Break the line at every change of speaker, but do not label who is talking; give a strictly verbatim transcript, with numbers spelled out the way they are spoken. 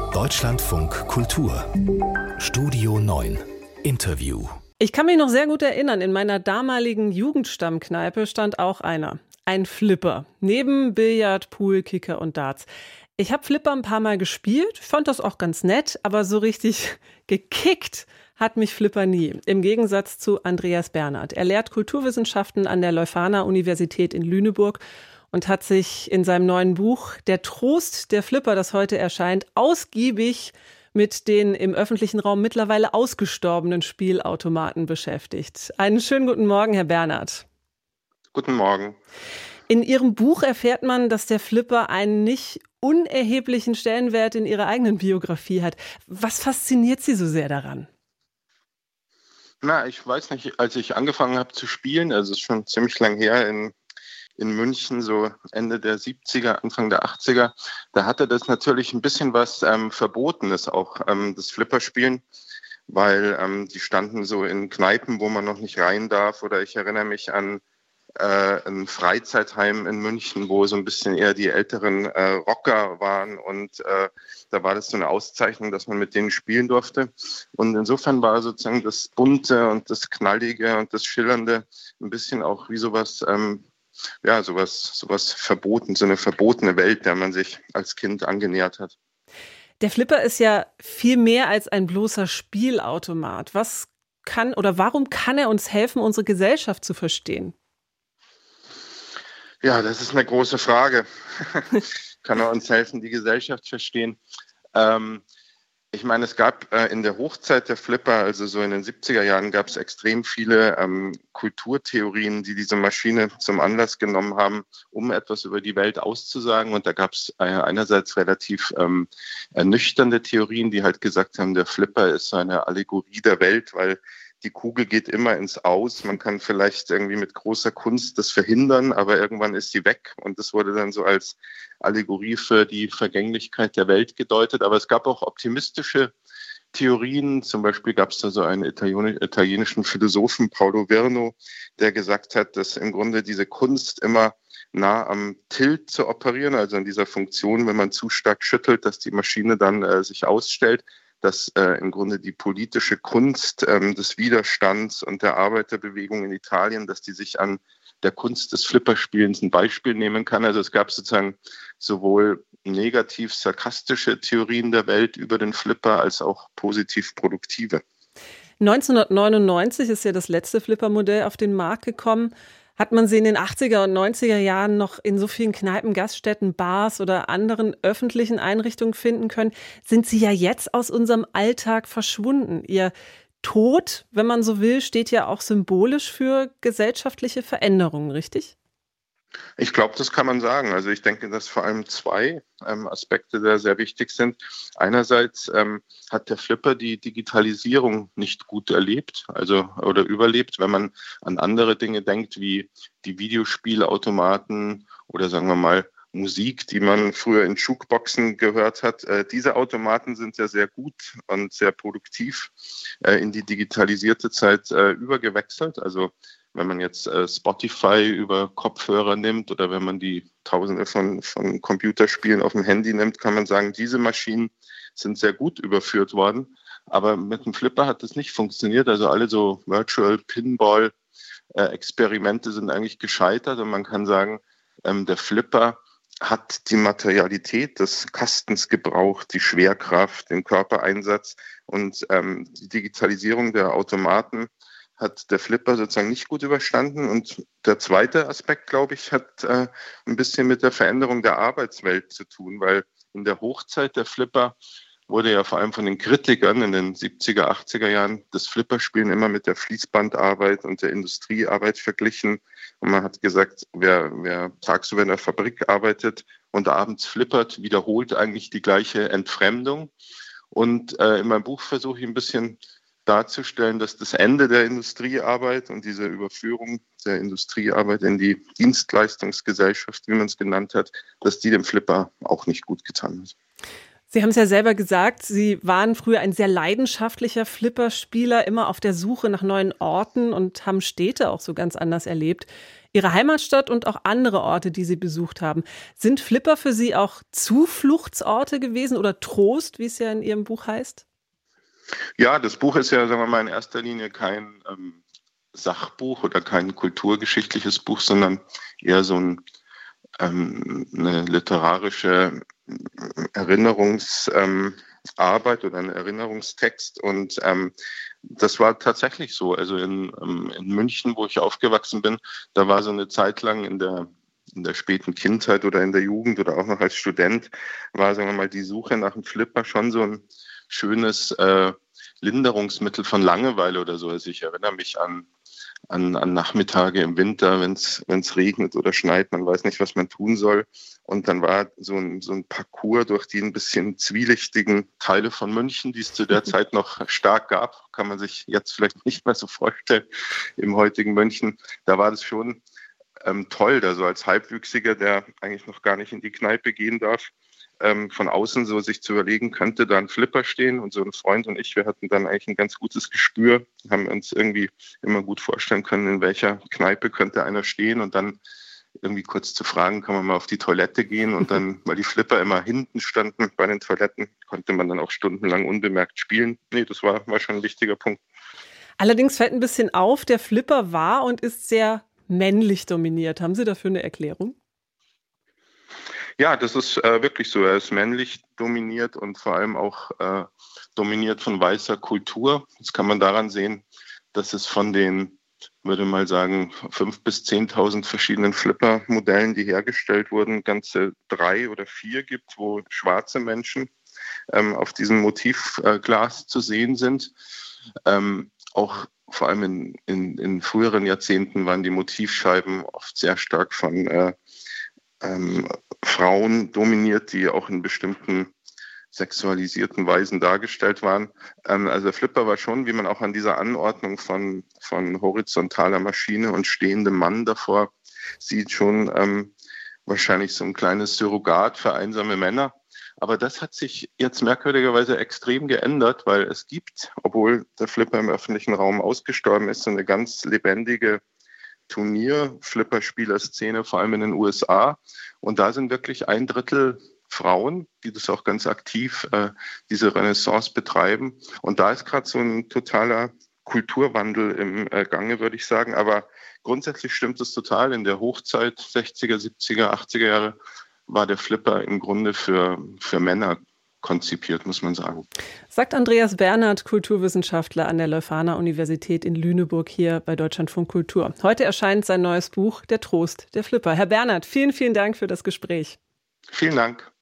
Deutschlandfunk Kultur Studio neun Interview.
Ich kann mich noch sehr gut erinnern, in meiner damaligen Jugendstammkneipe stand auch einer. Ein Flipper. Neben Billard, Pool, Kicker und Darts. Ich habe Flipper ein paar Mal gespielt, fand das auch ganz nett, aber so richtig gekickt hat mich Flipper nie. Im Gegensatz zu Andreas Bernhard. Er lehrt Kulturwissenschaften an der Leuphana-Universität in Lüneburg und hat sich in seinem neuen Buch Der Trost der Flipper, das heute erscheint, ausgiebig mit den im öffentlichen Raum mittlerweile ausgestorbenen Spielautomaten beschäftigt. Einen schönen guten Morgen, Herr Bernhard.
Guten Morgen.
In Ihrem Buch erfährt man, dass der Flipper einen nicht unerheblichen Stellenwert in Ihrer eigenen Biografie hat. Was fasziniert Sie so sehr daran?
Na, ich weiß nicht, als ich angefangen habe zu spielen, also es ist schon ziemlich lang her, in, in München, so Ende der siebziger, Anfang der achtziger, da hatte das natürlich ein bisschen was ähm, Verbotenes, auch ähm, das Flipperspielen, weil ähm, die standen so in Kneipen, wo man noch nicht rein darf, oder ich erinnere mich an äh, ein Freizeitheim in München, wo so ein bisschen eher die älteren äh, Rocker waren, und äh, da war das so eine Auszeichnung, dass man mit denen spielen durfte. Und insofern war sozusagen das Bunte und das Knallige und das Schillernde ein bisschen auch wie sowas, ähm, ja, sowas, sowas verboten, so eine verbotene Welt, der man sich als Kind angenähert hat.
Der Flipper ist ja viel mehr als ein bloßer Spielautomat. Was kann oder warum kann er uns helfen, unsere Gesellschaft zu verstehen?
Ja, das ist eine große Frage. Kann er uns helfen, die Gesellschaft verstehen? Ähm, ich meine, es gab äh, in der Hochzeit der Flipper, also so in den siebziger Jahren, gab es extrem viele ähm, Kulturtheorien, die diese Maschine zum Anlass genommen haben, um etwas über die Welt auszusagen. Und da gab es äh, einerseits relativ ähm, ernüchternde Theorien, die halt gesagt haben, der Flipper ist so eine Allegorie der Welt, weil die Kugel geht immer ins Aus. Man kann vielleicht irgendwie mit großer Kunst das verhindern, aber irgendwann ist sie weg. Und das wurde dann so als Allegorie für die Vergänglichkeit der Welt gedeutet. Aber es gab auch optimistische Theorien. Zum Beispiel gab es da so einen italienischen Philosophen, Paolo Virno, der gesagt hat, dass im Grunde diese Kunst immer nah am Tilt zu operieren, also an dieser Funktion, wenn man zu stark schüttelt, dass die Maschine dann äh, sich ausstellt, dass äh, im Grunde die politische Kunst ähm, des Widerstands und der Arbeiterbewegung in Italien, dass die sich an der Kunst des Flipperspielens ein Beispiel nehmen kann. Also es gab sozusagen sowohl negativ sarkastische Theorien der Welt über den Flipper als auch positiv produktive.
neunzehnhundertneunundneunzig ist ja das letzte Flippermodell auf den Markt gekommen. Hat man sie in den achtziger und neunziger Jahren noch in so vielen Kneipen, Gaststätten, Bars oder anderen öffentlichen Einrichtungen finden können, sind sie ja jetzt aus unserem Alltag verschwunden. Ihr Tod, wenn man so will, steht ja auch symbolisch für gesellschaftliche Veränderungen, richtig?
Ich glaube, das kann man sagen. Also ich denke, dass vor allem zwei ähm, Aspekte da sehr wichtig sind. Einerseits ähm, hat der Flipper die Digitalisierung nicht gut erlebt, also oder überlebt, wenn man an andere Dinge denkt, wie die Videospielautomaten oder sagen wir mal Musik, die man früher in Jukeboxen gehört hat. Äh, diese Automaten sind ja sehr gut und sehr produktiv äh, in die digitalisierte Zeit äh, übergewechselt. Also wenn man jetzt äh, Spotify über Kopfhörer nimmt oder wenn man die Tausende von, von Computerspielen auf dem Handy nimmt, kann man sagen, diese Maschinen sind sehr gut überführt worden. Aber mit dem Flipper hat das nicht funktioniert. Also alle so Virtual Pinball äh, Experimente sind eigentlich gescheitert. Und man kann sagen, ähm, der Flipper hat die Materialität des Kastens gebraucht, die Schwerkraft, den Körpereinsatz und ähm, die Digitalisierung der Automaten hat der Flipper sozusagen nicht gut überstanden. Und der zweite Aspekt, glaube ich, hat äh, ein bisschen mit der Veränderung der Arbeitswelt zu tun, weil in der Hochzeit der Flipper wurde ja vor allem von den Kritikern in den siebziger, achtziger Jahren das Flipperspielen immer mit der Fließbandarbeit und der Industriearbeit verglichen. Und man hat gesagt, wer, wer tagsüber in der Fabrik arbeitet und abends flippert, wiederholt eigentlich die gleiche Entfremdung. Und äh, in meinem Buch versuche ich ein bisschen darzustellen, dass das Ende der Industriearbeit und diese Überführung der Industriearbeit in die Dienstleistungsgesellschaft, wie man es genannt hat, dass die dem Flipper auch nicht gut getan hat.
Sie haben es ja selber gesagt, Sie waren früher ein sehr leidenschaftlicher Flipperspieler, immer auf der Suche nach neuen Orten und haben Städte auch so ganz anders erlebt. Ihre Heimatstadt und auch andere Orte, die Sie besucht haben. Sind Flipper für Sie auch Zufluchtsorte gewesen oder Trost, wie es ja in Ihrem Buch heißt?
Ja, das Buch ist ja, sagen wir mal, in erster Linie kein ähm, Sachbuch oder kein kulturgeschichtliches Buch, sondern eher so ein, ähm, eine literarische Erinnerungsarbeit ähm, oder ein Erinnerungstext. Und ähm, das war tatsächlich so. Also in, ähm, in München, wo ich aufgewachsen bin, da war so eine Zeit lang in der in der späten Kindheit oder in der Jugend oder auch noch als Student, war, sagen wir mal, die Suche nach einem Flipper schon so ein schönes äh, Linderungsmittel von Langeweile oder so. Also ich erinnere mich an An, an Nachmittage im Winter, wenn es regnet oder schneit, man weiß nicht, was man tun soll. Und dann war so ein, so ein Parcours durch die ein bisschen zwielichtigen Teile von München, die es zu der Zeit noch stark gab, kann man sich jetzt vielleicht nicht mehr so vorstellen im heutigen München. Da war das schon ähm, toll, da so als Halbwüchsiger, der eigentlich noch gar nicht in die Kneipe gehen darf, ähm, von außen so sich zu überlegen, könnte da ein Flipper stehen. Und so ein Freund und ich, wir hatten dann eigentlich ein ganz gutes Gespür, haben uns irgendwie immer gut vorstellen können, in welcher Kneipe könnte einer stehen und dann irgendwie kurz zu fragen, kann man mal auf die Toilette gehen und dann, weil die Flipper immer hinten standen bei den Toiletten, konnte man dann auch stundenlang unbemerkt spielen. Nee, das war, war schon ein wichtiger Punkt.
Allerdings fällt ein bisschen auf, der Flipper war und ist sehr männlich dominiert. Haben Sie dafür eine Erklärung?
Ja, das ist äh, wirklich so. Er ist männlich dominiert und vor allem auch äh, dominiert von weißer Kultur. Das kann man daran sehen, dass es von den, würde mal sagen, fünftausend bis zehntausend verschiedenen Flipper-Modellen, die hergestellt wurden, ganze drei oder vier gibt, wo schwarze Menschen ähm, auf diesem Motivglas äh, zu sehen sind. Ähm, auch vor allem in, in, in früheren Jahrzehnten waren die Motivscheiben oft sehr stark von äh, ähm, Frauen dominiert, die auch in bestimmten sexualisierten Weisen dargestellt waren. Ähm, also der Flipper war schon, wie man auch an dieser Anordnung von, von horizontaler Maschine und stehendem Mann davor sieht, schon ähm, wahrscheinlich so ein kleines Surrogat für einsame Männer. Aber das hat sich jetzt merkwürdigerweise extrem geändert, weil es gibt, obwohl der Flipper im öffentlichen Raum ausgestorben ist, so eine ganz lebendige Turnier-Flipperspieler-Szene, vor allem in den U S A. Und da sind wirklich ein Drittel Frauen, die das auch ganz aktiv, äh, diese Renaissance betreiben. Und da ist gerade so ein totaler Kulturwandel im äh, Gange, würde ich sagen. Aber grundsätzlich stimmt es total. In der Hochzeit sechziger, siebziger, achtziger Jahre war der Flipper im Grunde für, für Männer konzipiert, muss man sagen.
Sagt Andreas Bernhard, Kulturwissenschaftler an der Leuphana-Universität in Lüneburg hier bei Deutschlandfunk Kultur. Heute erscheint sein neues Buch Der Trost der Flipper. Herr Bernhard, vielen, vielen Dank für das Gespräch.
Vielen Dank.